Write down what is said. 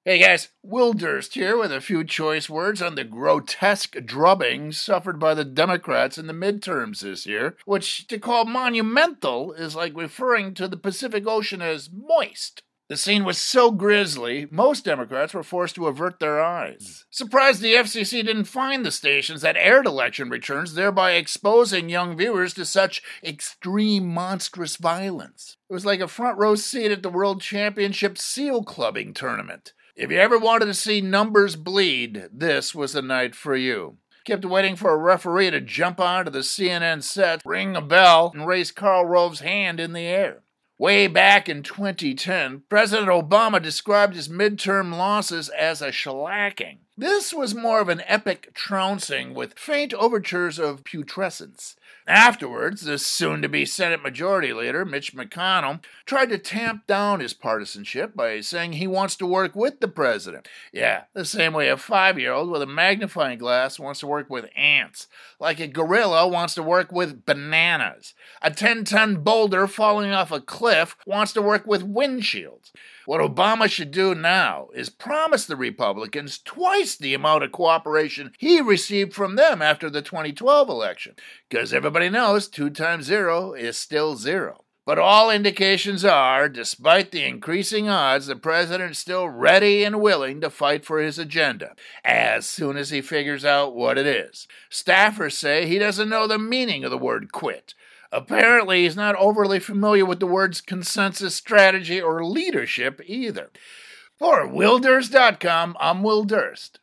Hey guys, Will Durst here with a few choice words on the grotesque drubbing suffered by the Democrats in the midterms this year, which to call monumental is like referring to the Pacific Ocean as moist. The scene was so grisly, most Democrats were forced to avert their eyes. Surprised the FCC didn't fine the stations that aired election returns, thereby exposing young viewers to such extreme monstrous violence. It was like a front row seat at the World Championship seal clubbing tournament. If you ever wanted to see numbers bleed, this was the night for you. Kept waiting for a referee to jump onto the CNN set, ring a bell, and raise Karl Rove's hand in the air. Way back in 2010, President Obama described his midterm losses as a shellacking. This was more of an epic trouncing with faint overtures of putrescence. Afterwards, the soon-to-be Senate Majority Leader, Mitch McConnell, tried to tamp down his partisanship by saying he wants to work with the president. Yeah, the same way a 5-year-old with a magnifying glass wants to work with ants, like a gorilla wants to work with bananas. A 10-ton boulder falling off a cliff wants to work with windshields. What Obama should do now is promise the Republicans twice the amount of cooperation he received from them after the 2012 election, because everybody knows 2 times 0 is still 0. But all indications are, despite the increasing odds, the president is still ready and willing to fight for his agenda, as soon as he figures out what it is. Staffers say he doesn't know the meaning of the word quit. Apparently, he's not overly familiar with the words consensus, strategy, or leadership either. For WillDurst.com, I'm Will Durst.